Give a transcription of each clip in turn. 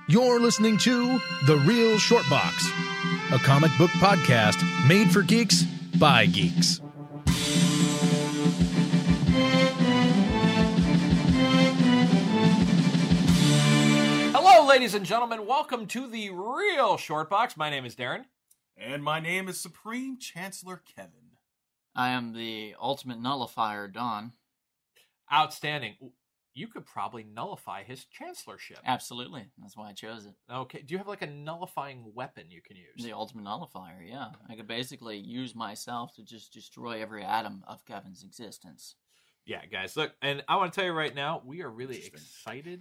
You're listening to The Real Short Box, a comic book podcast made for geeks by geeks. Hello, ladies and gentlemen. Welcome to The Real Short Box. My name is Darren. And my name is Supreme Chancellor Kevin. I am the ultimate nullifier, Don. Outstanding. You could probably nullify his chancellorship. Absolutely. That's why I chose it. Okay. Do you have like a nullifying weapon you can use? The ultimate nullifier, yeah. I could basically use myself to just destroy every atom of Kevin's existence. Yeah, guys. Look, and I want to tell you right now, we are really excited.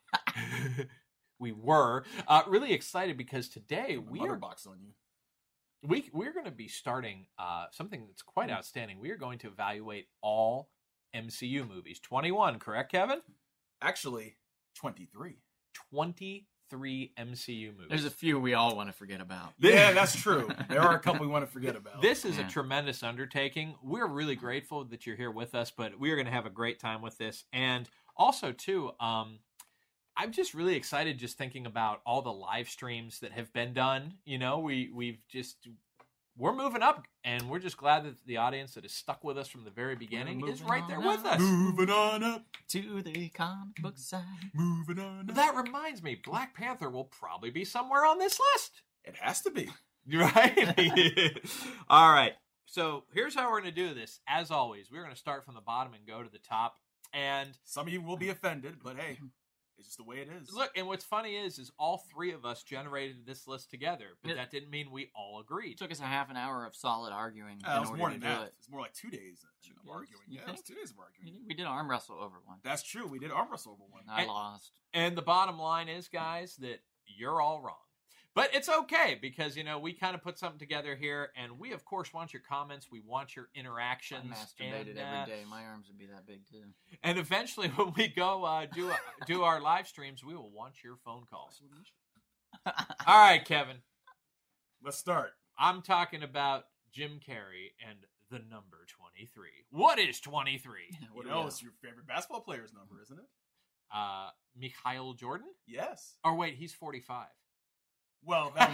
We were really excited because today we're box on you. We're going to be starting something that's quite outstanding. We are going to evaluate all MCU movies. 21, correct, Kevin? Actually, 23. 23 MCU movies. There's a few we all want to forget about. Yeah, that's true. There are a couple we want to forget about. This is a tremendous undertaking. We're really grateful that you're here with us, but we are going to have a great time with this. And also, too, I'm just really excited just thinking about all the live streams that have been done. You know, we're moving up, and we're just glad that the audience that has stuck with us from the very beginning is right there with us. Moving on up to the comic book side. Moving on up. That reminds me, Black Panther will probably be somewhere on this list. It has to be. Right? All right. So here's how we're going to do this. As always, we're going to start from the bottom and go to the top. And some of you will be offended, but hey, it's just the way it is. Look, and what's funny is all three of us generated this list together, but that didn't mean we all agreed. It took us a half an hour of solid arguing in order more to than do that. It's more like 2 days of arguing. You It's 2 days of arguing. We did arm wrestle over one. That's true. We did arm wrestle over one. I lost. And the bottom line is, guys, that you're all wrong. But it's okay because, you know, we kind of put something together here, and we, of course, want your comments. We want your interactions. I masturbated every day. My arms would be that big, too. And eventually, when we go do our live streams, we will want your phone calls. All right, Kevin. Let's start. I'm talking about Jim Carrey and the number 23. What is 23? It's your favorite basketball player's number, isn't it? Mikhail Jordan? Yes. Or wait, he's 45. Well, that's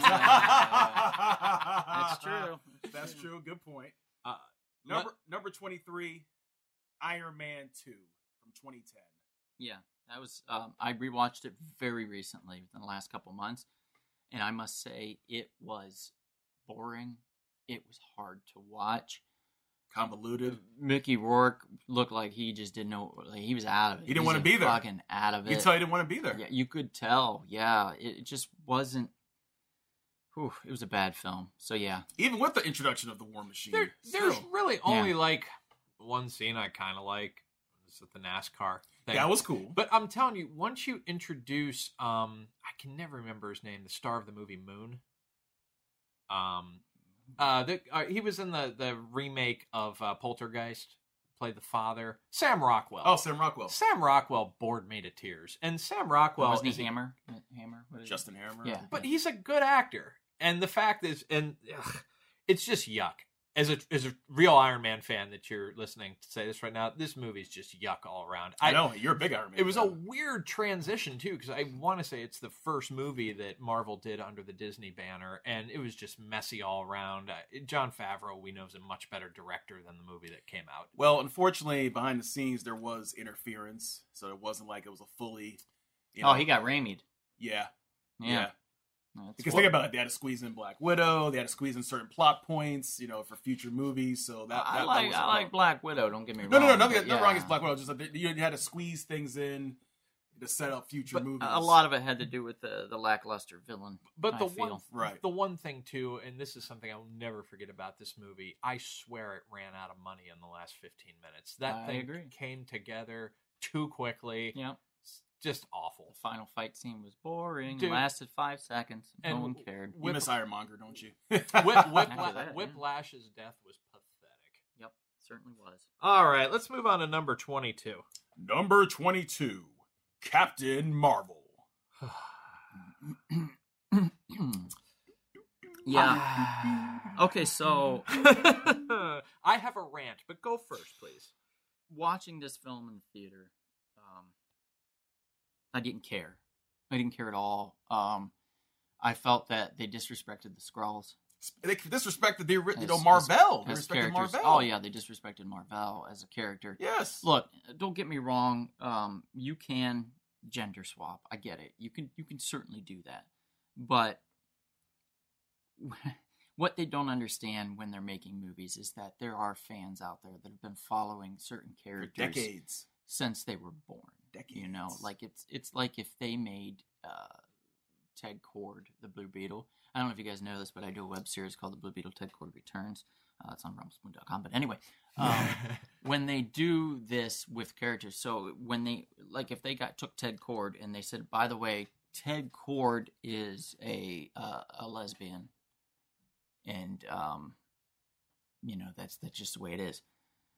true. That's true. Good point. Number 23, Iron Man 2 from 2010. Yeah, that was. I rewatched it very recently within the last couple months, and I must say it was boring. It was hard to watch. Convoluted. Mickey Rourke looked like he just didn't know. Like, he was out of it. He didn't want to be there. Fucking out of it. You could tell he didn't want to be there. Yeah, you could tell. Yeah, it just wasn't. Whew, it was a bad film. So yeah, even with the introduction of the War Machine, there's really only like one scene I kind of like. It's with the NASCAR thing. That was cool. But I'm telling you, once you introduce, I can never remember his name, the star of the movie Moon. He was in the remake of Poltergeist. Played the father, Sam Rockwell. Oh, Sam Rockwell. Sam Rockwell bored me to tears, and Sam Rockwell wasn't he Hammer? Justin Hammer. Yeah, but he's a good actor. And the fact is, it's just yuck. As a real Iron Man fan that you're listening to say this right now, this movie's just yuck all around. I know, you're a big Iron Man It was fan. a weird transition, too, because I want to say it's the first movie that Marvel did under the Disney banner, and it was just messy all around. Jon Favreau, we know, is a much better director than the movie that came out. Well, unfortunately, behind the scenes, there was interference, so it wasn't like it was a fully... he got Raimi'd. Yeah. Because think about it, they had to squeeze in Black Widow, they had to squeeze in certain plot points, for future movies. So I like Black Widow. Don't get me wrong. No, nothing wrong against Black Widow. Just like you had to squeeze things in to set up future movies. A lot of it had to do with the lackluster villain. But the one thing too, and this is something I'll never forget about this movie. I swear it ran out of money in the last 15 minutes. That thing came together too quickly. Yeah. Just awful. The final fight scene was boring. Dude, lasted 5 seconds. No one cared. You miss Ironmonger, don't you? Whiplash's death was pathetic. Yep, certainly was. All right, let's move on to number 22. Number 22, Captain Marvel. Yeah. Okay, so I have a rant, but go first, please. Watching this film in the theater, I didn't care. I didn't care at all. I felt that they disrespected the Skrulls. They disrespected the Marvel. They respected Marvel. Oh yeah, they disrespected Marvel as a character. Yes. Look, don't get me wrong. You can gender swap. I get it. You can certainly do that. But what they don't understand when they're making movies is that there are fans out there that have been following certain characters for decades since they were born. Decades. You know, like it's like if they made Ted Kord, the Blue Beetle. I don't know if you guys know this, but I do a web series called The Blue Beetle Ted Kord Returns. It's on rumblespoon.com. But anyway, when they do this with characters, so when they, like if they took Ted Kord and they said, by the way, Ted Kord is a lesbian, and you know, that's just the way it is.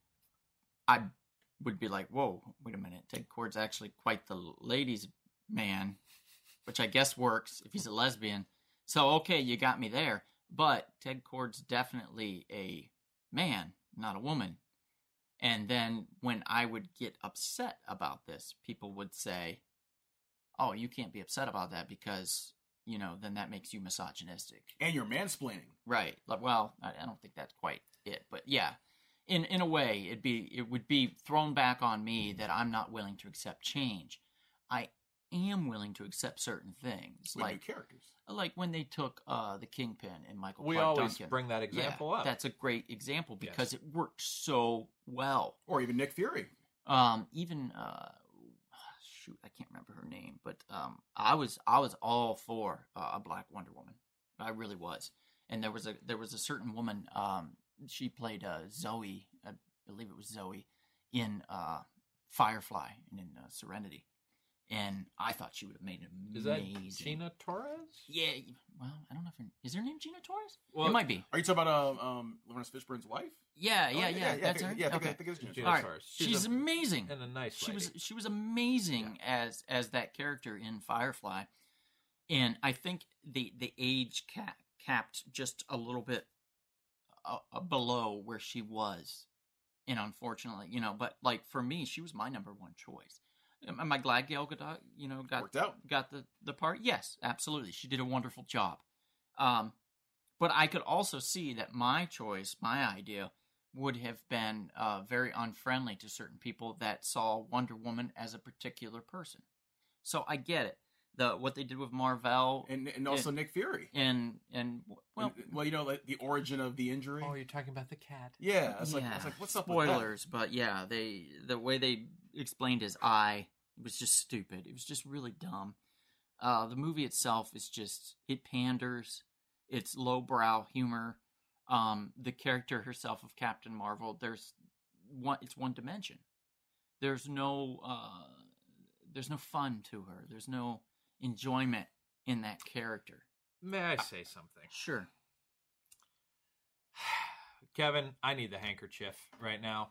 I would be like, whoa, wait a minute, Ted Kord's actually quite the ladies' man, which I guess works if he's a lesbian. So, okay, you got me there. But Ted Kord's definitely a man, not a woman. And then when I would get upset about this, people would say, oh, you can't be upset about that because, you know, then that makes you misogynistic. And you're mansplaining. Right. Well, I don't think that's quite it. But yeah, in a way, it would be thrown back on me that I'm not willing to accept change. I am willing to accept certain things. With new characters. Like when they took the Kingpin and Michael We Clark always Duncan. bring that example up. That's a great example because it worked so well. Or even Nick Fury. Shoot, I can't remember her name, but I was all for a Black Wonder Woman. I really was. And there was a certain woman. She played Zoe, I believe it was Zoe, in Firefly and in Serenity. And I thought she would have made it amazing. Is that Gina Torres? Yeah. Well, I don't know if is her name Gina Torres? Well, it might be. Are you talking about Lawrence Fishburne's wife? Yeah. That's her. Yeah, I Okay. think it's Gina Gina Torres. Torres. She's amazing. And a nice lady. She was amazing as that character in Firefly, and I think the age capped just a little bit below where she was, and unfortunately, you know. But like for me, she was my number one choice. Am I glad Gal Gadot, got the part? Yes, absolutely. She did a wonderful job. But I could also see that my choice, my idea, would have been very unfriendly to certain people that saw Wonder Woman as a particular person. So I get it. What they did with Marvel and also Nick Fury and you know, like the origin of the injury. Oh, you're talking about the cat. Yeah, it's like what's up with that? Spoilers, but yeah, the way they explained his eye was just stupid. It was just really dumb. The movie itself is just, it panders. It's lowbrow humor. The character herself of Captain Marvel, it's one dimension. There's no fun to her. There's no enjoyment in that character. May I say something? Sure. Kevin, I need the handkerchief right now.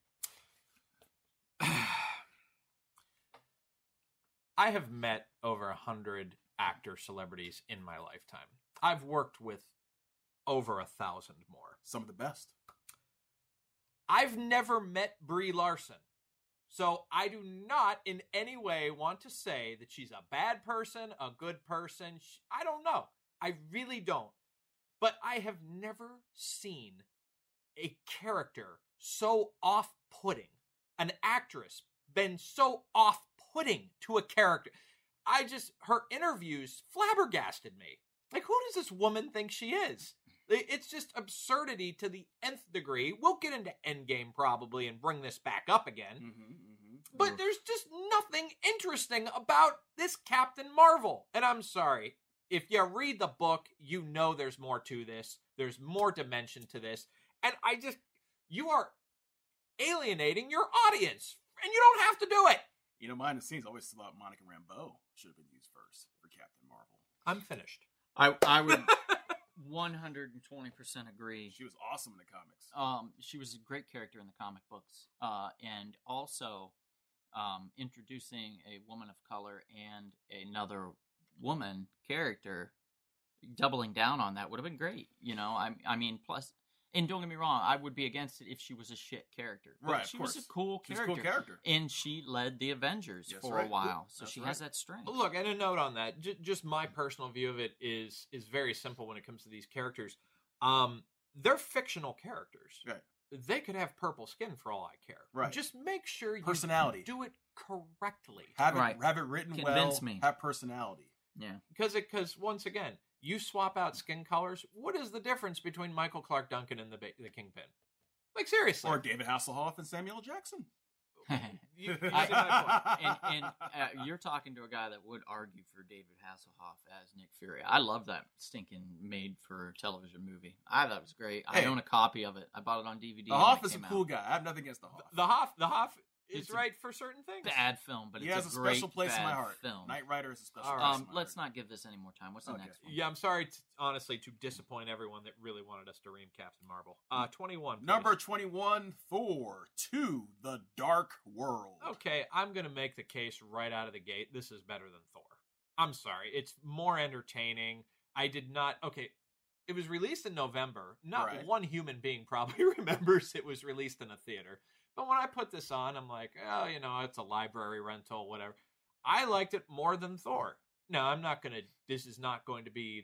I have met over 100 actor celebrities in my lifetime. I've worked with over 1,000 more. Some of the best. I've never met Brie Larson. So I do not in any way want to say that she's a bad person, a good person. I don't know. I really don't. But I have never seen a character so off-putting, an actress been so off-putting to a character. Her interviews flabbergasted me. Like, who does this woman think she is? It's just absurdity to the nth degree. We'll get into Endgame probably and bring this back up again. But there's just nothing interesting about this Captain Marvel. And I'm sorry. If you read the book, you know there's more to this. There's more dimension to this. And you are alienating your audience. And you don't have to do it. You know, behind the scenes, I always thought Monica Rambeau should have been used first for Captain Marvel. I'm finished. I would 120% agree. She was awesome in the comics. She was a great character in the comic books. And also introducing a woman of color and another woman character, doubling down on that would have been great. You know, I mean, plus, And don't get me wrong, I would be against it if she was a shit character. But Right, of she was course. a cool She's character. a cool character. And she led the Avengers That's for right. a while. So That's she right. has that strength. Look, and a note on that. Just my personal view of it is very simple when it comes to these characters. They're fictional characters. Right. They could have purple skin for all I care. Right. Just make sure you Personality. do it correctly. Have Right. it written Convince well. me. Have personality. Yeah. Because once again, you swap out skin colors. What is the difference between Michael Clark Duncan and the Kingpin? Like, seriously. Or David Hasselhoff and Samuel L. Jackson. You see my point. and you're talking to a guy that would argue for David Hasselhoff as Nick Fury. I love that stinking made-for-television movie. I thought it was great. Hey. I own a copy of it. I bought it on DVD. The when Hoff it is a came cool out. guy. I have nothing against the Hoff. The Hoff is It's a right for certain things. Bad film, but He it's has a a great special place in my bad heart. film. Knight Rider is a special All place right. in my Let's heart. not give this any more time. What's the Okay. next one? Yeah, I'm sorry, honestly, to disappoint everyone that really wanted us to ream Captain Marvel. 21. Please. Number 21, Thor 2, The Dark World. Okay, I'm going to make the case right out of the gate. This is better than Thor. I'm sorry. It's more entertaining. I did not... Okay, it was released in November. Not Right. one human being probably remembers it was released in a theater. But when I put this on, I'm like, oh, it's a library rental, whatever. I liked it more than Thor. No, I'm not going to... This is not going to be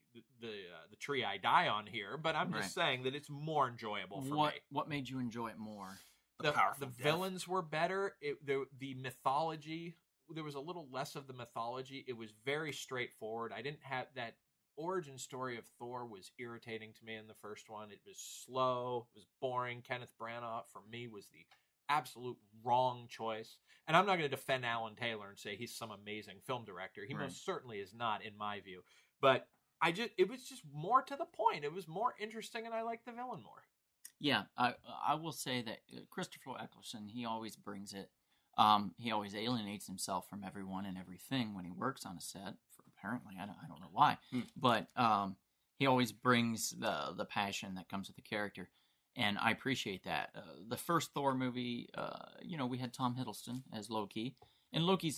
the tree I die on here, but I'm just saying that it's more enjoyable for me. What made you enjoy it more? The powerful the death. villains were better. The mythology, there was a little less of the mythology. It was very straightforward. I didn't have that origin story of Thor was irritating to me in the first one. It was slow. It was boring. Kenneth Branagh, for me, was the absolute wrong choice. And I'm not going to defend Alan Taylor and say he's some amazing film director. He most certainly is not, in my view. But it was just more to the point. It was more interesting, and I liked the villain more. Yeah, I will say that Christopher Eccleston, he always brings it. He always alienates himself from everyone and everything when he works on a set. Apparently, I don't know why, but he always brings the passion that comes with the character, and I appreciate that. The first Thor movie, we had Tom Hiddleston as Loki, and Loki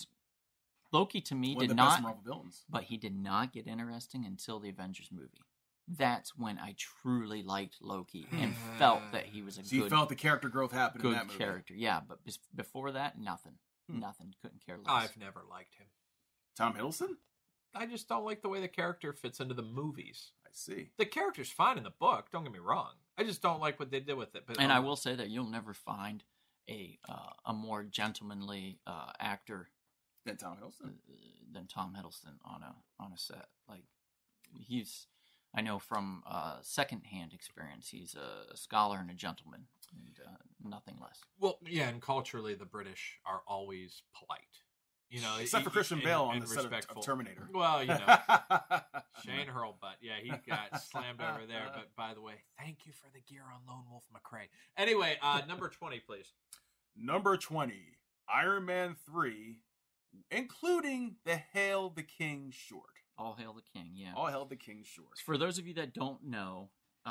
to me One of did the best not, Marvel villains. but he did not get interesting until the Avengers movie. That's when I truly liked Loki and felt that he was a So you felt the character growth happen in good that movie. character. Yeah, but before that, nothing. Nothing. Couldn't care less. I've never liked him. Tom Hiddleston? I just don't like the way the character fits into the movies. I see. The character's fine in the book, don't get me wrong. I just don't like what they did with it. But And I will say that you'll never find a more gentlemanly actor Then Tom Hiddleston? than Tom Hiddleston on a set. Like I know from secondhand experience, he's a scholar and a gentleman, and nothing less. Well, yeah, and culturally, the British are always polite. Except for Christian Bale on and the set respectful. of Terminator. Well, Shane Hurlbutt. Yeah, he got slammed over there. But by the way, thank you for the gear on Lone Wolf McRae. Anyway, number 20, please. Number 20, Iron Man 3, including the Hail the King short. All Hail the King, yeah. All Hail the King short. For those of you that don't know,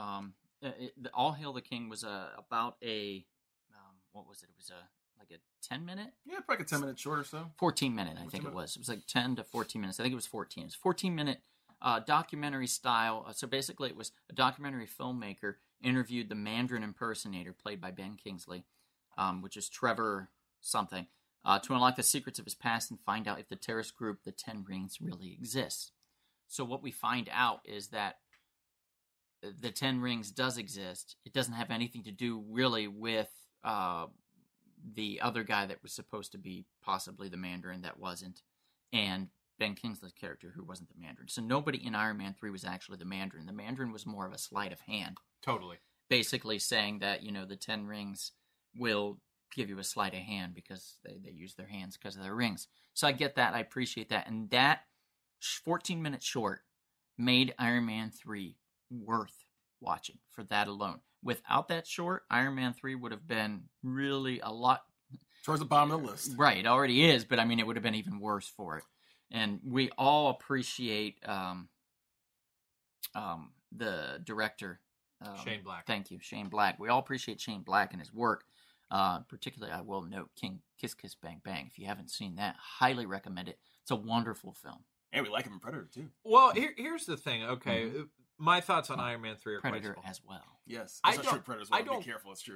All Hail the King was about a what was it? It was like a 10-minute? Yeah, probably like a 10-minute short or so. 14-minute, I think it was. It was like 10 to 14 minutes. I think it was 14. It was 14-minute documentary style. So basically, it was a documentary filmmaker interviewed the Mandarin impersonator, played by Ben Kingsley, which is Trevor something, to unlock the secrets of his past and find out if the terrorist group, the Ten Rings, really exists. So what we find out is that the Ten Rings does exist. It doesn't have anything to do really with the other guy that was supposed to be possibly the Mandarin that wasn't, and Ben Kingsley's character who wasn't the Mandarin. So nobody in Iron Man 3 was actually the Mandarin. The Mandarin was more of a sleight of hand. Totally. Basically saying that, the Ten Rings will give you a sleight of hand because they use their hands because of their rings. So I get that. I appreciate that. And that 14-minute short made Iron Man 3 worth watching for that alone. Without that short, Iron Man 3 would have been really a lot... Towards the bottom of the list. Right, it already is, but it would have been even worse for it. And we all appreciate the director. Shane Black. Thank you, Shane Black. We all appreciate Shane Black and his work. Particularly, I will note King Kiss Kiss Bang Bang. If you haven't seen that, highly recommend it. It's a wonderful film. And we like him in Predator, too. Well, here's the thing. Okay, My thoughts on Iron Man 3 are Predator quite simple. as well. Yes, I that's don't- true. Predator as well. I don't- Be careful. It's true.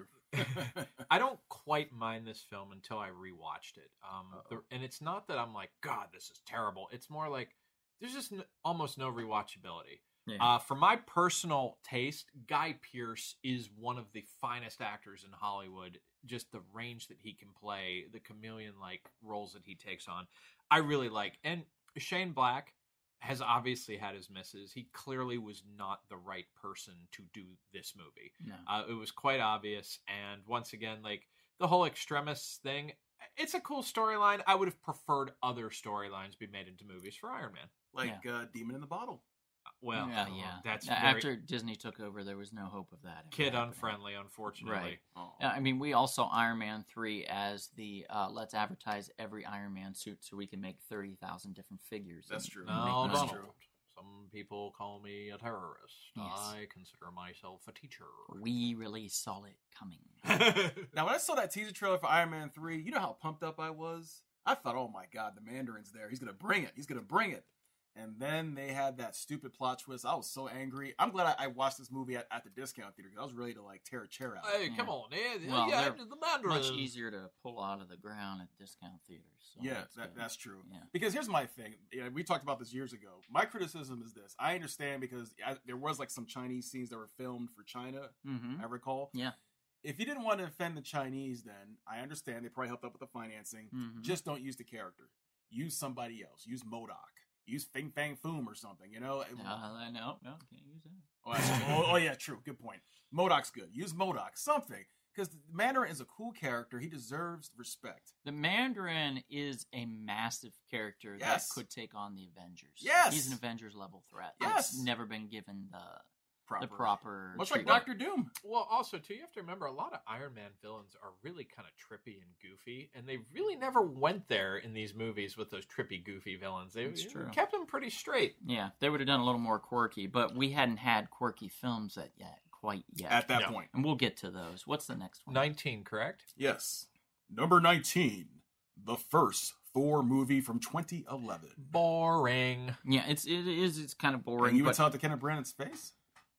I don't quite mind this film until I rewatched it. And it's not that I'm like, God, this is terrible. It's more like there's just almost no rewatchability. Yeah. For my personal taste, Guy Pearce is one of the finest actors in Hollywood. Just the range that he can play, the chameleon-like roles that he takes on, I really like. And Shane Black has obviously had his misses. He clearly was not the right person to do this movie. No. It was quite obvious. And once again, like the whole Extremis thing, it's a cool storyline. I would have preferred other storylines be made into movies for Iron Man. Like Demon in the Bottle. Well, yeah. that's After Disney took over, there was no hope of that. kid unfriendly, unfortunately. Right. Oh. I mean, we all saw Iron Man 3 as the let's advertise every Iron Man suit so we can make 30,000 different figures. That's and true. make No, money. That's Donald. true. Some people call me a terrorist. Yes. I consider myself a teacher. We really saw it coming. Now, when I saw that teaser trailer for Iron Man 3, you know how pumped up I was? I thought, oh my God, the Mandarin's there. He's going to bring it. He's going to bring it. And then they had that stupid plot twist. I was so angry. I'm glad I watched this movie at the discount theater because I was ready to like tear a chair out. Hey, Yeah. come on, Ed. Well, yeah, they're the Mandarin. Much easier to pull out of the ground at discount theaters. So Yeah, good. that's true. Yeah. Because here's my thing. We talked about this years ago. My criticism is this. I understand because there was like some Chinese scenes that were filmed for China, Mm-hmm. I recall. Yeah. If you didn't want to offend the Chinese, then I understand. They probably helped out with the financing. Mhm. Just don't use the character. Use somebody else. Use MODOK. Use Fing Fang Foom or something, you know? No, can't use that. Oh, that's true. Oh, yeah, true. Good point. MODOK's good. Use MODOK. Something. Because Mandarin is a cool character. He deserves respect. The Mandarin is a massive character Yes. that could take on the Avengers. Yes. He's an Avengers level threat. Yes. It's never been given the Proper. proper Much like treatment. Dr. Doom. Well, also, too, you have to remember a lot of Iron Man villains are really kind of trippy and goofy, and they really never went there in these movies with those trippy, goofy villains. They That's true. kept them pretty straight. Yeah, they would have done a little more quirky, but we hadn't had quirky films quite yet. At that No. point. And we'll get to those. What's the next one? 19, correct? Yes. Number 19. The first Thor movie from 2011. Boring. Yeah, it's kind of boring. And you would but... tell it to Kenneth Branagh's face?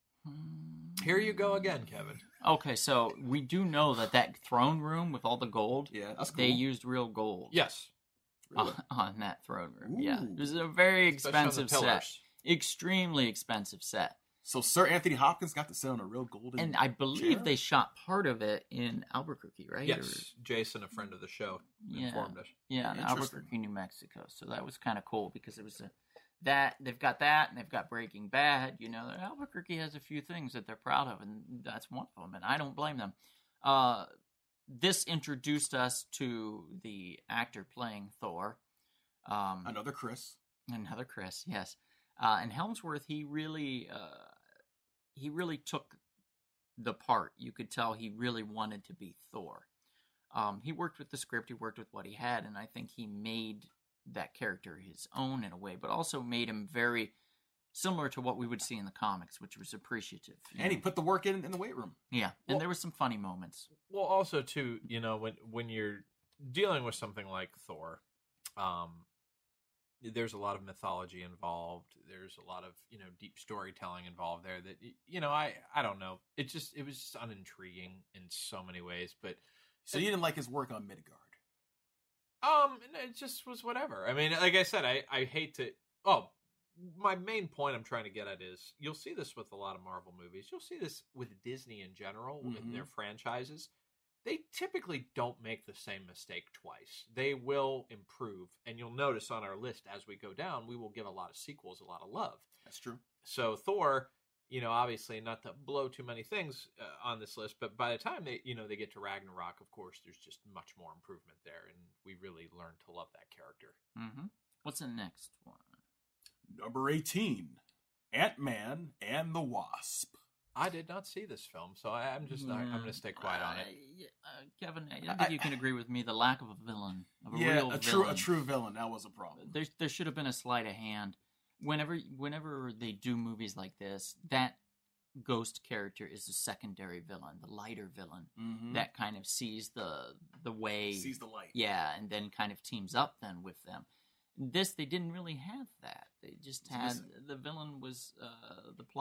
Here you go again, Kevin. Okay, so we do know that throne room with all the gold, Yeah, that's cool. they used real gold Yes. Really? on that throne room. Yeah, Ooh. it was a very Especially on the expensive set. pillars. Extremely expensive set. So Sir Anthony Hopkins got to sit on a real golden And I believe chair? they shot part of it in Albuquerque, right? Yes. Jason, a friend of the show, Yeah. informed us. Yeah, in Interesting. Albuquerque, New Mexico. So that was kind of cool because it was they've got that and they've got Breaking Bad. You know, Albuquerque has a few things that they're proud of, and that's one of them. And I don't blame them. This introduced us to the actor playing Thor. Another Chris. Another Chris, yes. And Helmsworth, he really took the part. You could tell he really wanted to be Thor. He worked with the script, he worked with what he had, and I think he made that character his own in a way, but also made him very similar to what we would see in the comics, which was appreciative. you And he know? put the work in the weight room. Yeah, and Well- there were some funny moments. Well, also too, you know, when you're dealing with something like Thor, there's a lot of mythology involved. There's a lot of deep storytelling involved there. That I don't know. It was just unintriguing in so many ways. But So you didn't like his work on Midgard. it just was whatever. I mean, like I said, I hate to. Oh, my main point I'm trying to get at is you'll see this with a lot of Marvel movies. You'll see this with Disney in general with Mhm. their franchises. They typically don't make the same mistake twice. They will improve, and you'll notice on our list as we go down, we will give a lot of sequels a lot of love. That's true. So Thor, obviously not to blow too many things on this list, but by the time they get to Ragnarok, of course, there's just much more improvement there, and we really learn to love that character. Mm-hmm. What's the next one? Number 18. Ant-Man and the Wasp. I did not see this film, so I'm going to stay quiet on it. Kevin, I think you can agree with me. The lack of a villain, of a Yeah, real a villain. true villain. That was a problem. There should have been a sleight of hand. Whenever they do movies like this, that ghost character is the secondary villain, the lighter villain Mhm. that kind of sees the way, Sees the light. yeah, and then kind of teams up then with them. This they didn't really have that. They just It's had missing. the villain was the plot.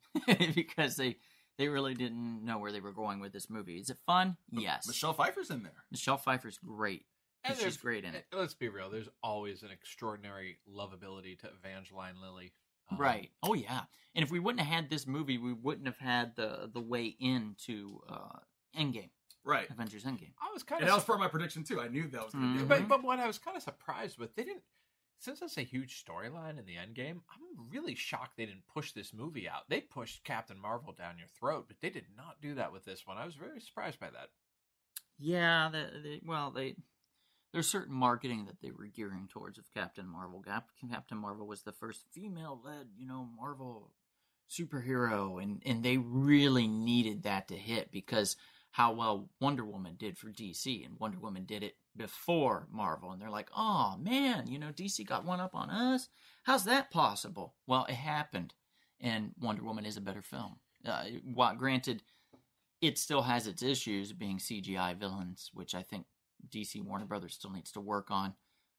because they really didn't know where they were going with this movie. Is it fun? Yes. Michelle Pfeiffer's in there. Michelle Pfeiffer's great. And She's great in it. Let's be real. There's always an extraordinary lovability to Evangeline Lilly. Right. Oh, yeah. And if we wouldn't have had this movie, we wouldn't have had the way into Endgame. Right. Avengers Endgame. I was kind And of that was part of my prediction, too. I knew that was going to be but what I was kind of surprised with, they didn't, since it's a huge storyline in the Endgame, I'm really shocked they didn't push this movie out. They pushed Captain Marvel down your throat, but they did not do that with this one. I was very surprised by that. Yeah, there's certain marketing that they were gearing towards of Captain Marvel. Captain Marvel was the first female-led, Marvel superhero, and they really needed that to hit because how well Wonder Woman did for DC, and Wonder Woman did it before Marvel, and they're like, oh man, DC got one up on us? How's that possible? Well, it happened, and Wonder Woman is a better film. Granted, it still has its issues being CGI villains, which I think DC Warner Brothers still needs to work on.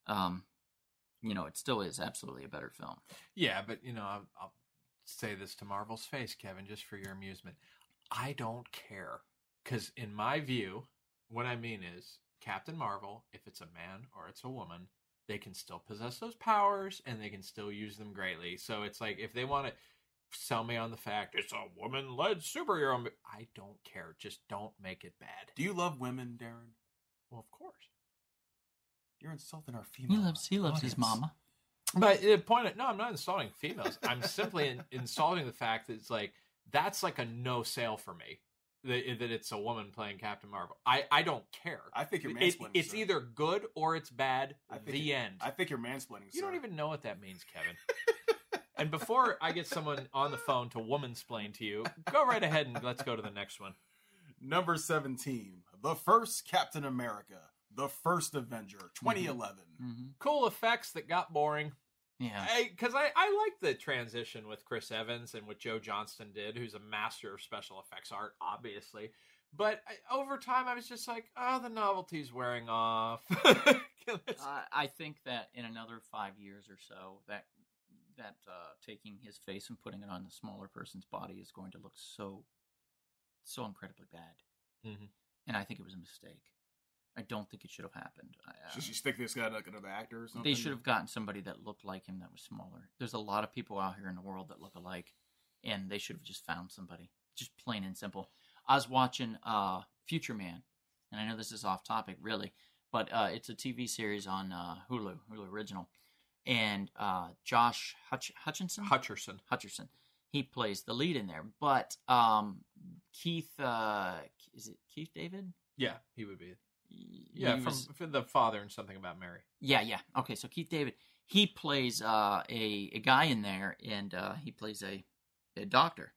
It still is absolutely a better film. Yeah, but I'll say this to Marvel's face, Kevin, just for your amusement. I don't care. Because in my view, what I mean is Captain Marvel, if it's a man or it's a woman, they can still possess those powers and they can still use them greatly. So it's like if they want to sell me on the fact it's a woman-led superhero, I don't care. Just don't make it bad. Do you love women, Darren? Well, of course. You're insulting our female. He loves his mama. But the point, no, I'm not insulting females. I'm simply insulting the fact that it's like that's like a no sale for me. That it's a woman playing Captain Marvel. I don't care. I think you're mansplaining. It's either good or it's bad. The end. I think you're mansplaining. You don't even know what that means, Kevin. And before I get someone on the phone to womansplain to you, go right ahead and let's go to the next one. Number 17, the first Captain America, the first Avenger, 2011. Mm-hmm. Cool effects that got boring. Yeah. Because I like the transition with Chris Evans and what Joe Johnston did, who's a master of special effects art, obviously. But over time, I was just like, oh, the novelty's wearing off. I think that in another 5 years or so, that taking his face and putting it on the smaller person's body is going to look so incredibly bad. Mm-hmm. And I think it was a mistake. I don't think it should have happened. Should she stick this guy like another actor or something? They should have gotten somebody that looked like him that was smaller. There's a lot of people out here in the world that look alike, and they should have just found somebody. Just plain and simple. I was watching Future Man, and I know this is off topic, really, but it's a TV series on Hulu original, and Josh Hutcherson. He plays the lead in there, but Keith, is it Keith David? Yeah, he would be. Yeah, from the father and Something About Mary. Yeah. Okay, so Keith David, he plays a guy in there, and he plays a doctor.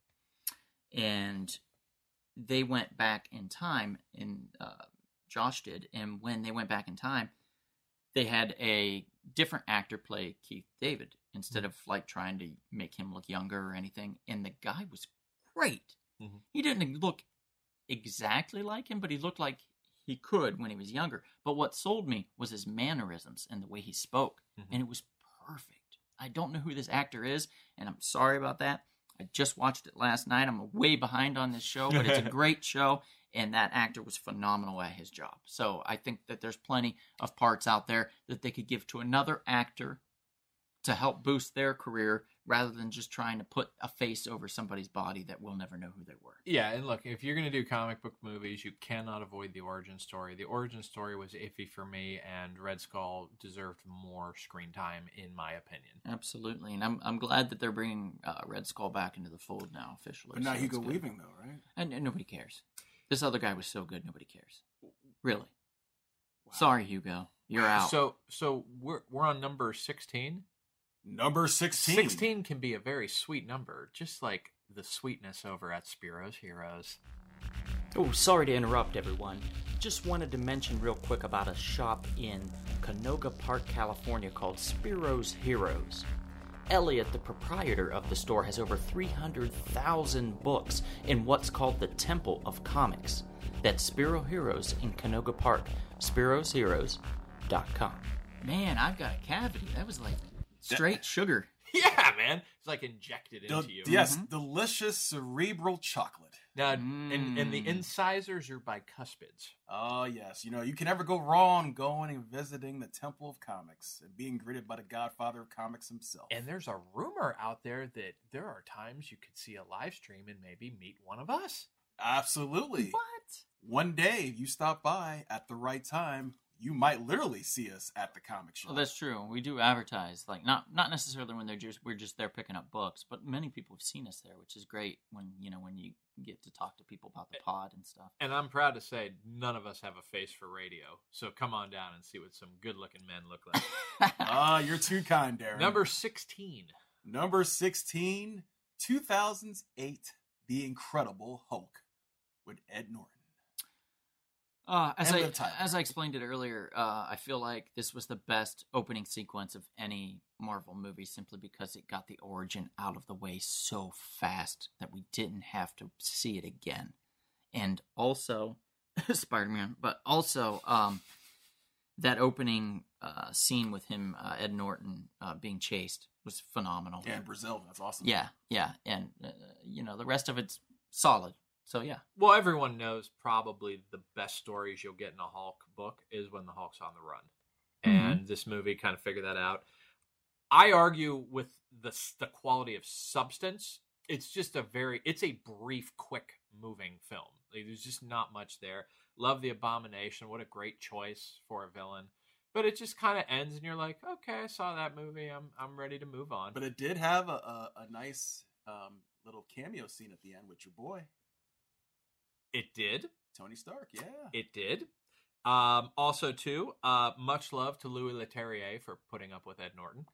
And they went back in time, and Josh did, and when they went back in time, they had a different actor play Keith David instead of like trying to make him look younger or anything. And the guy was great. Mm-hmm. He didn't look exactly like him, but he looked like he could when he was younger. But what sold me was his mannerisms and the way he spoke. Mm-hmm. And it was perfect. I don't know who this actor is, and I'm sorry about that. I just watched it last night. I'm way behind on this show, but it's a great show, and that actor was phenomenal at his job. So I think that there's plenty of parts out there that they could give to another actor to help boost their career rather than just trying to put a face over somebody's body that we'll never know who they were. Yeah, and look, if you're going to do comic book movies, you cannot avoid the origin story. The origin story was iffy for me, and Red Skull deserved more screen time, in my opinion. Absolutely, and I'm glad that they're bringing Red Skull back into the fold now, officially. But now Hugo Weaving, though, right? And nobody cares. This other guy was so good, nobody cares. Really. Wow. Sorry, Hugo. You're out. So we're on number 16? Number 16. 16 can be a very sweet number, just like the sweetness over at Spiro's Heroes. Oh, sorry to interrupt, everyone. Just wanted to mention real quick about a shop in Canoga Park, California called Spiro's Heroes. Elliot, the proprietor of the store, has over 300,000 books in what's called the Temple of Comics. That's Spiro Heroes in Canoga Park. Spiro'sHeroes.com. Man, I've got a cavity. That was like straight sugar. Yeah, man. It's like injected into you. Yes, delicious cerebral chocolate. Now, and the incisors are bicuspids. Oh, yes. You can never go wrong going and visiting the Temple of Comics and being greeted by the godfather of comics himself. And there's a rumor out there that there are times you could see a live stream and maybe meet one of us. Absolutely. What? One day, if you stop by at the right time, you might literally see us at the comic shop. Well, that's true. We do advertise, like not necessarily when we're just there picking up books, but many people have seen us there, which is great when you get to talk to people about the pod and stuff. And I'm proud to say none of us have a face for radio, so come on down and see what some good-looking men look like. You're too kind, Darren. Number 16. Number 16, 2008, The Incredible Hulk with Ed Norton. As I explained it earlier, I feel like this was the best opening sequence of any Marvel movie simply because it got the origin out of the way so fast that we didn't have to see it again. And also, Spider-Man, but also that opening scene with him, Ed Norton, being chased was phenomenal. Yeah, in Brazil, that's awesome. Yeah. And, the rest of it's solid. So, yeah. Well, everyone knows probably the best stories you'll get in a Hulk book is when the Hulk's on the run. And this movie kind of figured that out. I argue with the quality of substance. It's just it's a brief, quick moving film. Like, there's just not much there. Love the Abomination. What a great choice for a villain. But it just kind of ends and you're like, okay, I saw that movie. I'm ready to move on. But it did have a nice little cameo scene at the end with your boy. It did. Tony Stark, yeah. It did. Also, too, much love to Louis Leterrier for putting up with Ed Norton.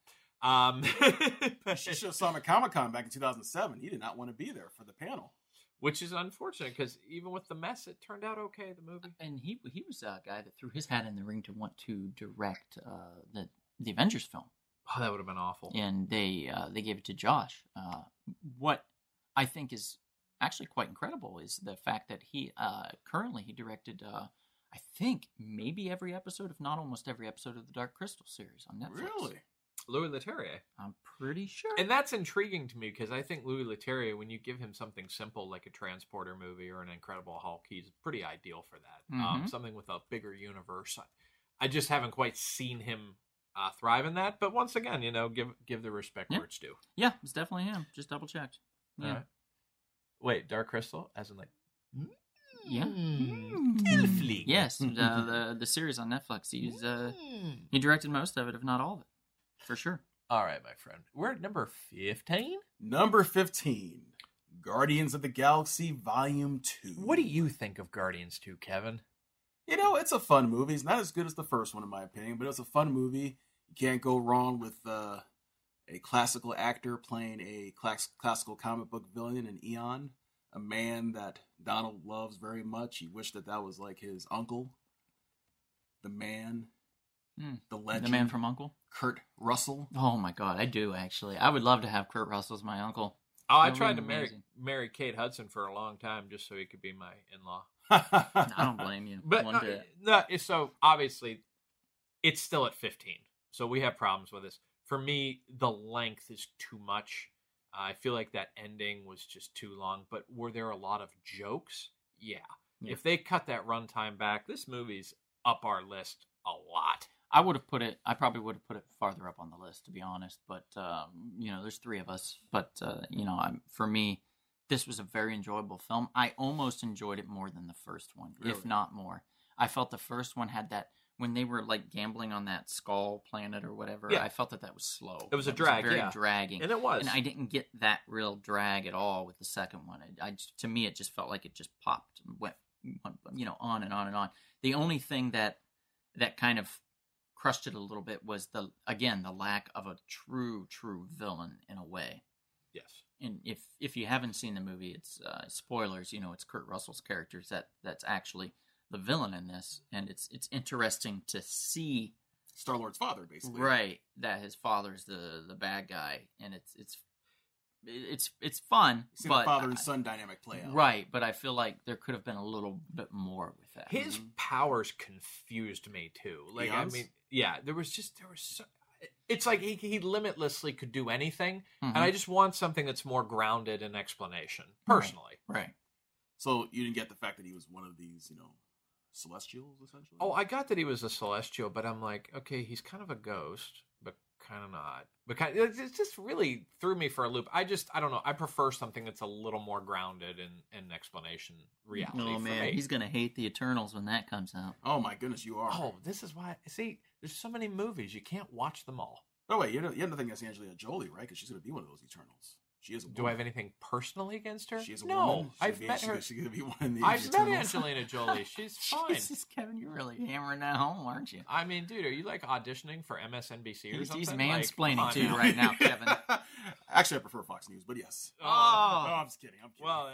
She should have saw him at Comic-Con back in 2007. He did not want to be there for the panel. Which is unfortunate, because even with the mess, it turned out okay, the movie. And he was a guy that threw his hat in the ring to want to direct the Avengers film. Oh, that would have been awful. And they gave it to Josh. What I think is actually quite incredible is the fact that he currently directed I think maybe every episode, if not almost every episode of the Dark Crystal series on Netflix. Really? Louis Leterrier. I'm pretty sure. And that's intriguing to me because I think Louis Leterrier, when you give him something simple like a Transporter movie or an Incredible Hulk, he's pretty ideal for that. Something with a bigger universe. I just haven't quite seen him thrive in that. But once again, give the respect where it's due. Yeah, it's definitely him. Just double checked. Yeah. All right. Wait, Dark Crystal? As in like... Yeah. Elfling. Yes, the series on Netflix. He directed most of it, if not all of it. For sure. All right, my friend. We're at number 15? Number 15. Guardians of the Galaxy Volume 2. What do you think of Guardians 2, Kevin? It's a fun movie. It's not as good as the first one, in my opinion, but it's a fun movie. You can't go wrong with a classical actor playing a classical comic book villain in Eon, a man that Donald loves very much. He wished that was like his uncle, the man, the legend. The man from U.N.C.L.E.? Kurt Russell. Oh my God, I do actually. I would love to have Kurt Russell as my uncle. Oh, I tried to marry Kate Hudson for a long time just so he could be my in-law. I don't blame you. But one bit. So obviously, it's still at 15. So we have problems with this. For me, the length is too much. I feel like that ending was just too long. But were there a lot of jokes? Yeah. If they cut that runtime back, this movie's up our list a lot. I probably would have put it farther up on the list, to be honest. But, there's three of us. But, for me, this was a very enjoyable film. I almost enjoyed it more than the first one, if not more. I felt the first one had that, when they were like gambling on that skull planet or whatever, I felt that was slow. It was a drag, very dragging. And it was. And I didn't get that real drag at all with the second one. To me, it just felt like it just popped and went, on and on and on. The only thing that kind of crushed it a little bit was the lack of a true villain in a way. Yes. And if you haven't seen the movie, it's spoilers. It's Kurt Russell's character that's actually the villain in this, and it's interesting to see Star-Lord's father, basically. Right, that his father's the bad guy, and it's fun. See the father and son dynamic play out. Right, but I feel like there could have been a little bit more with that. His powers confused me too. Like, Eons? I mean, yeah, there was it's like he limitlessly could do anything, Mhm. and I just want something that's more grounded in explanation, personally. Right. So you didn't get the fact that he was one of these, celestials, essentially? Oh, I got that he was a celestial, but I'm like, okay, he's kind of a ghost, but kind of not. But it just really threw me for a loop. I don't know. I prefer something that's a little more grounded in explanation reality. Oh for man, me. he's gonna hate the Eternals when that comes out. Oh my goodness, you are. Oh, this is why. See, there's so many movies you can't watch them all. Oh wait, you have nothing against Angelina Jolie, right? Because she's going to be one of those Eternals. She is a woman. Do I have anything personally against her? She is a no, woman. I've met her. She's going to be one of the I've met Eternals. Angelina Jolie. She's fine. Jesus, Kevin, you're really hammering that home, aren't you? I mean, dude, are you like auditioning for MSNBC or something? He's Like, mansplaining come on to you now. right now, Kevin. Actually, I prefer Fox News, but yes. Oh. No, I'm just kidding. Well,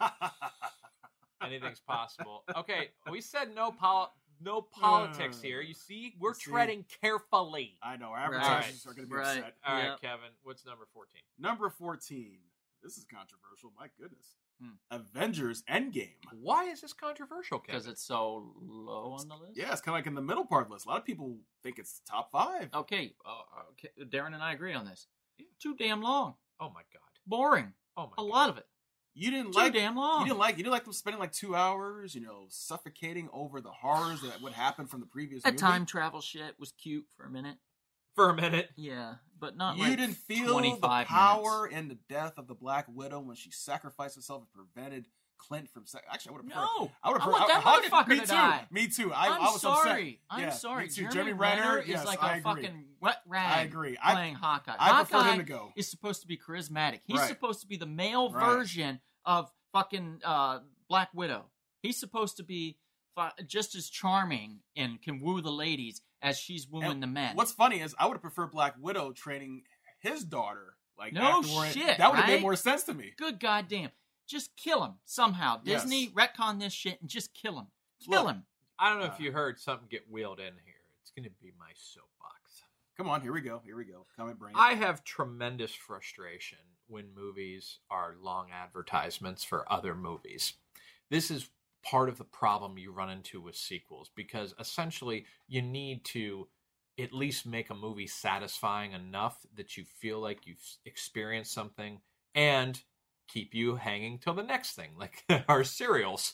anything's possible. Okay, we said no politics here. You see, we're treading carefully. I know. Our advertisers are going to be Right. upset. All right, Yep. Kevin, what's number 14? Number 14. This is controversial. My goodness. Avengers Endgame. Why is this controversial, Kevin? Because it's so low on the list? Yeah, it's kind of like in the middle part of the list. A lot of people think it's top 5. Okay, Darren and I agree on this. Too damn long. Oh my god. Boring. Oh my A god. lot of it. You didn't Too like damn long. You didn't like them spending like 2 hours, suffocating over the horrors that would happen from the previous That movie. time travel shit was cute for a minute. For a minute. Yeah, but not You like didn't feel 25 the power minutes. and the death of the Black Widow when she sacrificed herself and prevented Clint from. Actually, I would have. No, I would have. I want that motherfucker me to too. die. Me too. I'm I was sorry. upset. I'm Yeah, sorry. Me too. Jeremy Renner Renner yes, is like I a agree. fucking wet rag. I agree. Playing Hawkeye. I prefer Hawkeye him to go. is supposed to be charismatic. He's Right. supposed to be the male Right. version of fucking Black Widow. He's supposed to be just as charming and can woo the ladies as she's wooing And the men. What's funny is I would have preferred Black Widow training his daughter. Like No afterward. shit, That would have right? made more sense to me. Good goddamn. Just kill him somehow. Yes. Disney, retcon this shit and just kill him. Kill Look, him. I don't know if you heard something get wheeled in here. It's going to be my soapbox. Come on, here we go. Comment, brain. I have tremendous frustration when movies are long advertisements for other movies. This is part of the problem you run into with sequels, because essentially you need to at least make a movie satisfying enough that you feel like you've experienced something and keep you hanging till the next thing, like our serials.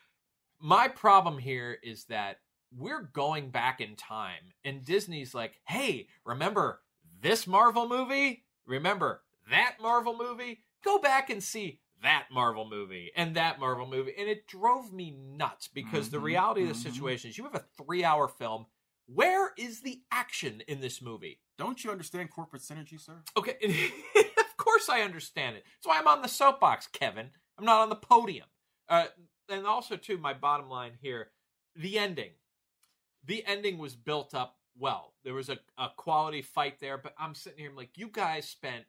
My problem here is that we're going back in time, and Disney's like, hey, remember this Marvel movie? Remember that Marvel movie? Go back and see that Marvel movie and that Marvel movie. And it drove me nuts, because the reality of the situation is you have a 3-hour film. Where is the action in this movie? Don't you understand corporate synergy, sir? Okay, of course I understand it. That's why I'm on the soapbox, Kevin. I'm not on the podium. And also, too, my bottom line here, the ending. The ending was built up well. There was a quality fight there, but I'm sitting here, I'm like, you guys spent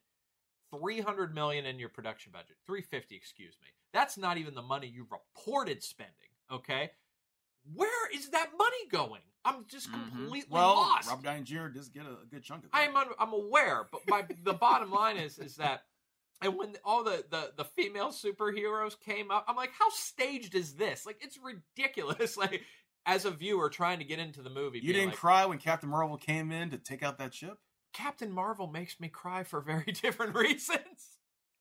$300 million in your production budget. $350, excuse me. That's not even the money you reported spending, okay? Where is that money going? I'm just completely lost. Robert Downey Jr. does get a good chunk of that. I'm aware, but the bottom line is that, and when all the female superheroes came up, I'm like, how staged is this? Like, it's ridiculous. Like, as a viewer trying to get into the movie, You didn't cry when Captain Marvel came in to take out that ship? Captain Marvel makes me cry for very different reasons.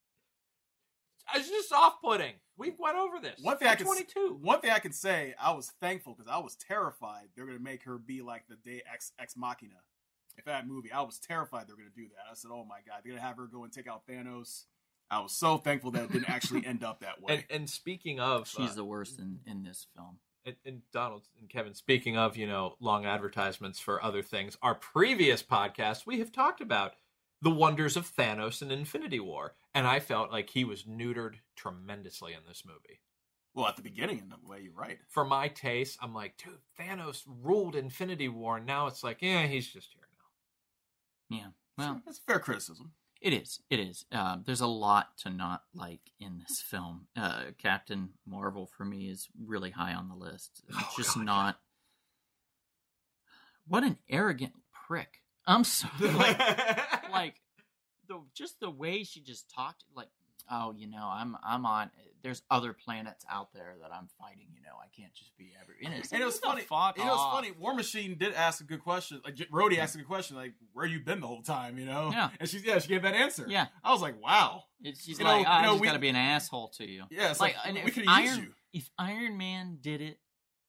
It's just off-putting. We went over this. One thing I can 22. One thing I can say, I was thankful because I was terrified they're going to make her be like the Deus Ex Machina. If that movie, I was terrified they were going to do that. I said, "Oh my god, they're going to have her go and take out Thanos." I was so thankful that it didn't actually end up that way. And speaking of, She's the worst in this film. And Donald and Kevin, speaking of, long advertisements for other things, our previous podcast, we have talked about the wonders of Thanos in Infinity War. And I felt like he was neutered tremendously in this movie. Well, at the beginning, in a way, you're right. For my taste, I'm like, dude, Thanos ruled Infinity War. And now it's like, yeah, he's just here now. Yeah. Well, That's fair criticism. it is. It is. There's a lot to not like in this film. Captain Marvel, for me, is really high on the list. It's just not... What an arrogant prick. I'm sorry. Like the way she just talked, like, Oh, I'm on. There's other planets out there that I'm fighting. I can't just be and it was funny. It's funny. War Machine did ask a good question. Like Rhodey asked a good question. Like, where you been the whole time? Yeah. And she gave that answer. Yeah. I was like, wow. She's like, I just got to be an asshole to you. Yeah. It's like we could use you. If Iron Man did it,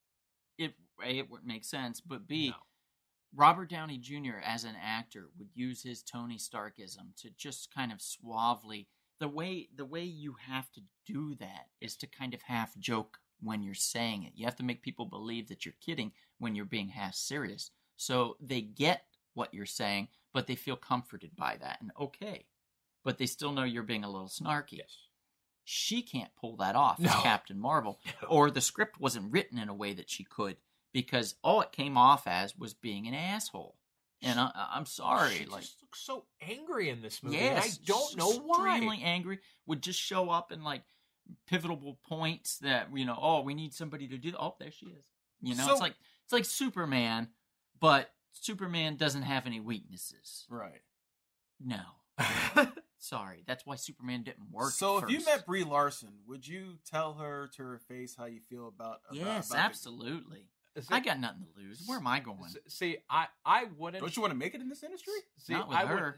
it would make sense. But B, Robert Downey Jr. as an actor would use his Tony Starkism to just kind of suavely. The way you have to do that is to kind of half joke when you're saying it. You have to make people believe that you're kidding when you're being half serious. So they get what you're saying, but they feel comforted by that and okay. But they still know you're being a little snarky. Yes. She can't pull that off as Captain Marvel. Or the script wasn't written in a way that she could, because all it came off as was being an asshole. And I'm sorry. She like, just looks so angry in this movie. Yes, And I don't know why. Extremely angry. Would just show up in like pivotal points that, oh, we need somebody to do. Oh, there she is. It's like Superman, but Superman doesn't have any weaknesses. Right. No. Sorry. That's why Superman didn't work. So if you met Brie Larson, would you tell her to her face how you feel about Yes, absolutely. I got nothing to lose. Where am I going? See, I wouldn't. Don't you want to make it in this industry? See, Not with I her.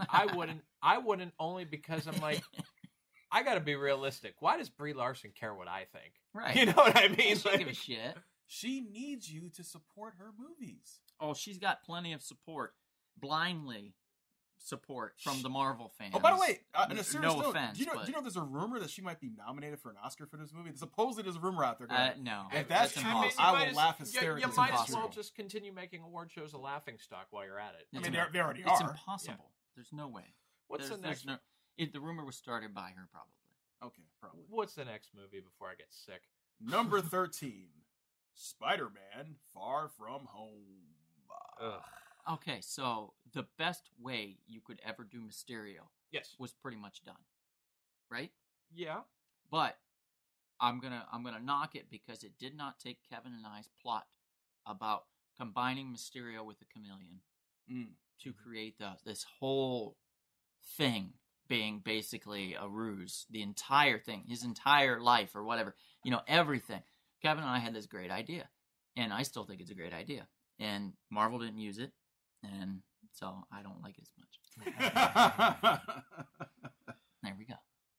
I wouldn't only because I'm like, I got to be realistic. Why does Brie Larson care what I think? Right. You know what I mean? She don't give a shit. She needs you to support her movies. Oh, she's got plenty of support. Blindly support from the Marvel fans. Oh, by the way, in a serious note, offense, do you know there's a rumor that she might be nominated for an Oscar for this movie? Supposedly there's a rumor out there. No. If that's true, I will laugh hysterically. You It's might as impossible. well just continue making award shows a laughing stock while you're at it. I mean, they already It's are. impossible. There's no way. What's the next? The rumor was started by her, probably. Okay, probably. What's the next movie before I get sick? Number 13, Spider-Man: Far From Home. Ugh. Okay, so the best way you could ever do Mysterio Yes. was pretty much done, right? Yeah. But I'm gonna knock it because it did not take Kevin and I's plot about combining Mysterio with the Chameleon to create this whole thing being basically a ruse. The entire thing, his entire life or whatever, everything. Kevin and I had this great idea, and I still think it's a great idea. And Marvel didn't use it, and so I don't like it as much. There we go.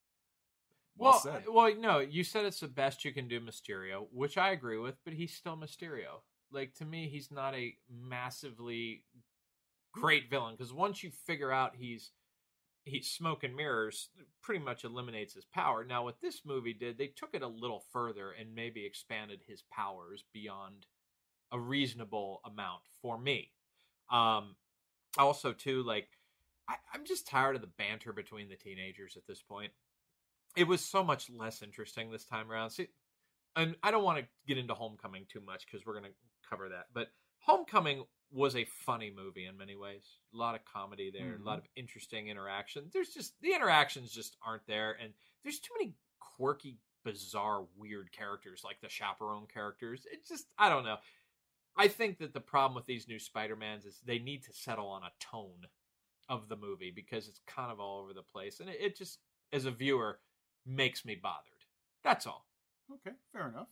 Well, no, you said it's the best you can do Mysterio, which I agree with, but he's still Mysterio. Like, to me, he's not a massively great villain, because once you figure out he's smoke and mirrors, it pretty much eliminates his power. Now, what this movie did, they took it a little further and maybe expanded his powers beyond a reasonable amount for me. Also, too, like, I'm just tired of the banter between the teenagers at this point. It was so much less interesting this time around. See, and I don't want to get into Homecoming too much because we're going to cover that. But Homecoming was a funny movie in many ways. A lot of comedy there, a lot of interesting interaction. The interactions just aren't there. And there's too many quirky, bizarre, weird characters, like the chaperone characters. It just, I don't know. I think that the problem with these new Spider-Mans is they need to settle on a tone of the movie because it's kind of all over the place. And it just, as a viewer, makes me bothered. That's all. Okay, fair enough.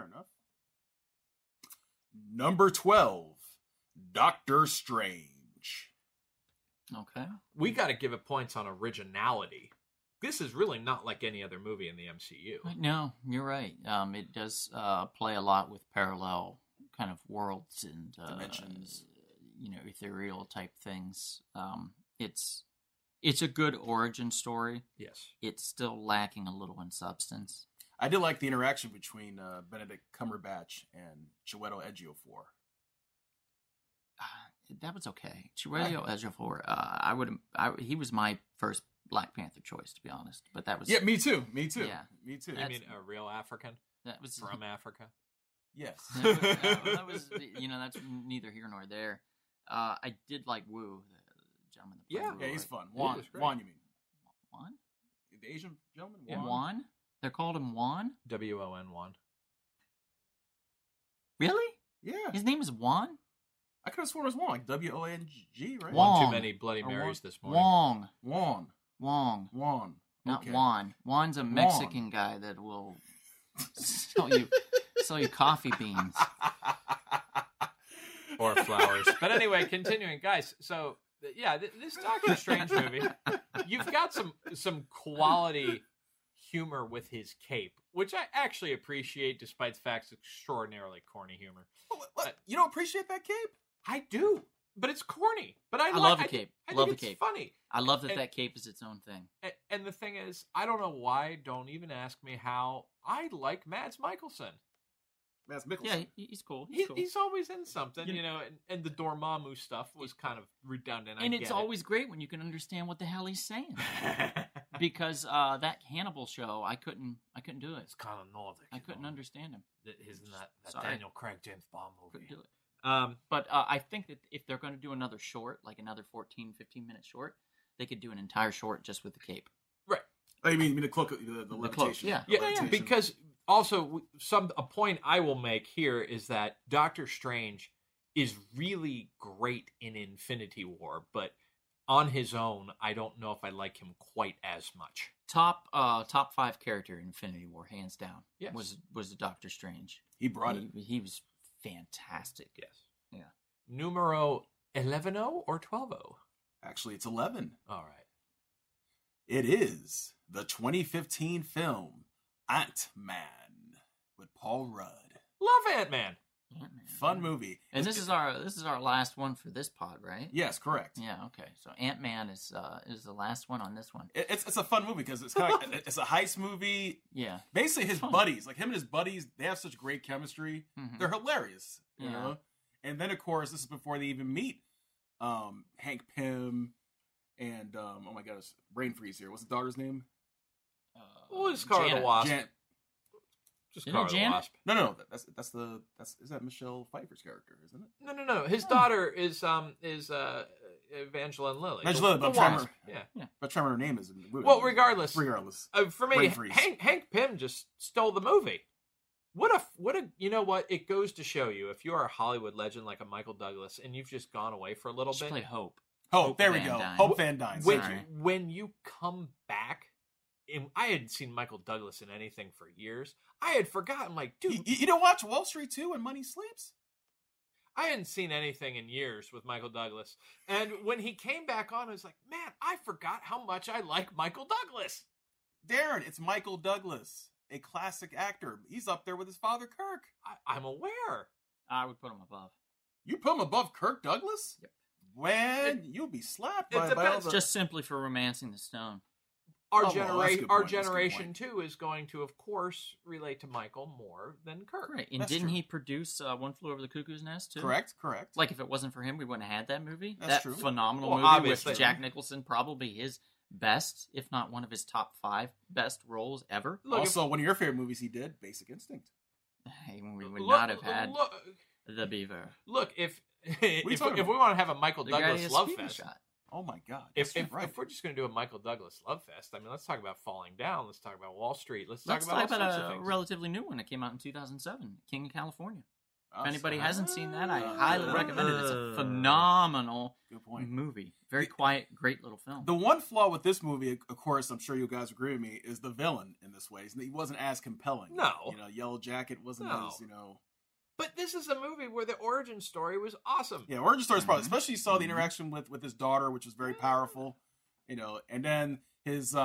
Number 12, Doctor Strange. Okay. We got to give it points on originality. This is really not like any other movie in the MCU. No, you're right. It does play a lot with parallel kind of worlds and dimensions, ethereal type things. It's a good origin story. Yes. It's still lacking a little in substance. I did like the interaction between Benedict Cumberbatch and Chiwetel Ejiofor. That was okay. Chiwetel Ejiofor. He was my first Black Panther choice, to be honest. But that was me too. Yeah, me too. You mean a real African? That was from Africa. Yes. that was that's neither here nor there. I did like Wu, the gentleman. That played Wu, yeah, he's right? fun. Juan, you mean? Juan? The Asian gentleman? Juan? They're called him Juan? W-O-N, Juan. Really? Yeah. His name is Juan? I could have sworn it was Wong, like W-O-N-G, right? One too many Bloody Marys this morning. Wong. Not Okay. Juan. Juan's a Mexican guy that will sell you coffee beans. Or flowers. But anyway, continuing, guys. So yeah, this Doctor Strange movie, you've got some quality humor with his cape, which I actually appreciate, despite the fact it's extraordinarily corny humor. What? You don't appreciate that cape? I do, but it's corny. But I love the cape. I Love think the it's cape. funny. I love that And- that cape is its own thing. And the thing is, I don't know why. Don't even ask me how. I like Mads Mikkelsen. Mads Mikkelsen. Yeah, he's cool. He's cool. He's always in something, You you know. And the Dormammu stuff was kind of redundant. And I it's get always great when you can understand what the hell he's saying. Because that Hannibal show, I couldn't do it. It's kind of Nordic. I couldn't understand him. Isn't that Sorry. Daniel Craig James Bond movie? Couldn't do it. But I think that if they're going to do another short, like another 14, 15-minute short, they could do an entire short just with the cape. Right. Oh, you mean the cloak, the cloak, levitation? yeah. The Yeah, levitation. because also a point I will make here is that Doctor Strange is really great in Infinity War, but on his own, I don't know if I like him quite as much. Top 5 character in Infinity War, hands down. Yes. Was Doctor Strange. he brought it. He was fantastic. Yes. Yeah. Numero 11 or 12. Actually, it's 11. All right. It is the 2015 film Ant-Man with Paul Rudd. Love Ant-Man. Ant-Man. Fun movie. And this is our last one for this pod, right? Yes, correct. Yeah. Okay. So Ant-Man is the last one on this one. It's a fun movie because it's kind of it's a heist movie. Yeah. Basically, his Fun. buddies, like him and his buddies, they have such great chemistry. Mhm. They're hilarious, you Yeah. know. And then, of course, this is before they even meet Hank Pym and oh my god, it's brain freeze here. What's the daughter's name? We'll just call her the Janet. Wasp. Just Isn't call it her the Janet? Wasp. No. That's is that Michelle Pfeiffer's character, isn't it? No. His daughter is Evangeline Lilly. Evangeline, The but I'm trying to Wasp. remember- Yeah. But trying to remember her name is in the movie. Well, regardless. For me, Brain freeze. Hank Pym just stole the movie. What a you know what? It goes to show you, if you are a Hollywood legend like a Michael Douglas and you've just gone away for a little Should bit, play Hope. Hope, there we Van go. Dyne. Hope Van Dyne. when, Thank you. when you come back, and I hadn't seen Michael Douglas in anything for years. I had forgotten, like, dude, You don't watch Wall Street 2 when Money Sleeps? I hadn't seen anything in years with Michael Douglas. And when he came back on, I was like, man, I forgot how much I like Michael Douglas. Darren, it's Michael Douglas, a classic actor. He's up there with his father, Kirk. I'm aware. I would put him above. You put him above Kirk Douglas? Yep. When you'll be slapped It by all depends. the... Just simply for romancing the stone. Our, Oh, well, that's a good our point. That's a good generation, point. too, is going to, of course, relate to Michael more than Kirk. Right. And That's didn't true. he produce One Flew Over the Cuckoo's Nest, too? Correct. Like, if it wasn't for him, we wouldn't have had that movie. That's that true. phenomenal Well, movie obviously. with Jack Nicholson, probably his best, if not one of his top 5 best roles ever. Look, Also, one of your favorite movies he did, Basic Instinct. Hey, we would look- not have had Look, the beaver. if you talking if we want to have a Michael The guy Douglas has love speeder fest, shot. Oh my God. if That's right. we're just going to do a Michael Douglas love fest, I mean, let's talk about Falling Down. Let's talk about Wall Street. Let's Let's talk about talk all sorts about of a things. relatively new one that came out in 2007, King of California. Oh, If anybody so- hasn't seen that, I Ah, highly recommend it. It's a phenomenal Good point. movie. Very quiet, great little film. The one flaw with this movie, of course, I'm sure you guys agree with me, is the villain in this way. He wasn't as compelling. No. You know, Yellow Jacket wasn't No. as, you know... But this is a movie where the origin story was awesome. Yeah, origin story is probably, Mhm. especially you saw the Mhm. interaction with his daughter, which was very powerful, you know. And then his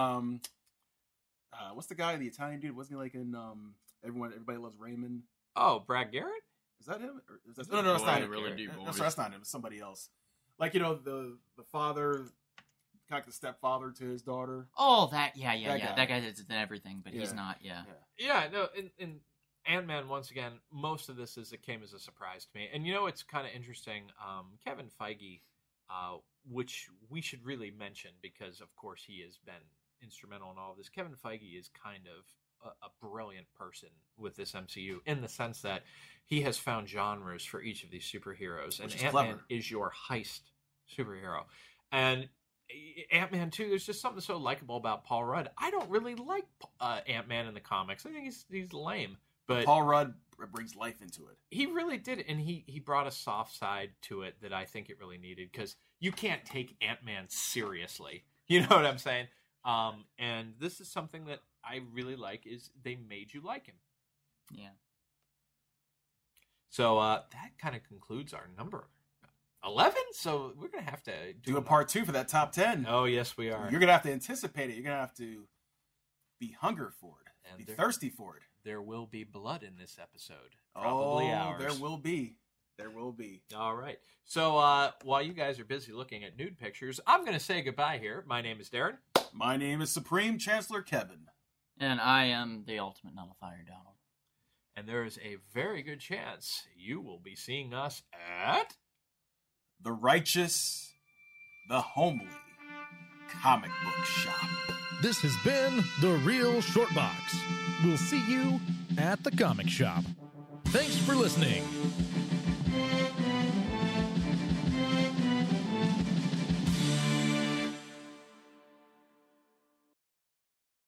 what's the guy, the Italian dude? Wasn't he like in Everybody Loves Raymond? Oh, Brad Garrett? Is that him? Or is that, Is no, it that's Boy, not I him. really do, No, boys. sorry, that's not him. It's somebody else. Like, you know, the father, kind of like the stepfather to his daughter. Oh, that guy. That guy. That guy did everything, but he's Yeah. not. Yeah. Yeah, no, in Ant-Man, once again, most of this came as a surprise to me. And you know, it's kind of interesting. Kevin Feige, which we should really mention because, of course, he has been instrumental in all of this. Kevin Feige is kind of a brilliant person with this MCU in the sense that he has found genres for each of these superheroes. Which And is Ant-Man clever. is your heist superhero. And Ant-Man 2, there's just something so likable about Paul Rudd. I don't really like Ant-Man in the comics. I think he's lame. But Paul Rudd brings life into it. he really did, and he brought a soft side to it that I think it really needed, because you can't take Ant-Man seriously. You know what I'm saying? And this is something that I really like, is they made you like him. Yeah. So that kind of concludes our number 11. So we're going to have to Do a part 2 for that top 10. Oh, yes, we are. You're going to have to anticipate it. You're going to have to be hunger for it. And be thirsty for it. There will be blood in this episode. Probably ours. There will be. There will be. All right. So while you guys are busy looking at nude pictures, I'm going to say goodbye here. My name is Darren. My name is Supreme Chancellor Kevin. And I am the ultimate nullifier, Donald. And there is a very good chance you will be seeing us at The Righteous, the Homely Comic Book Shop. This has been The Real Short Box. We'll see you at the comic shop. Thanks for listening.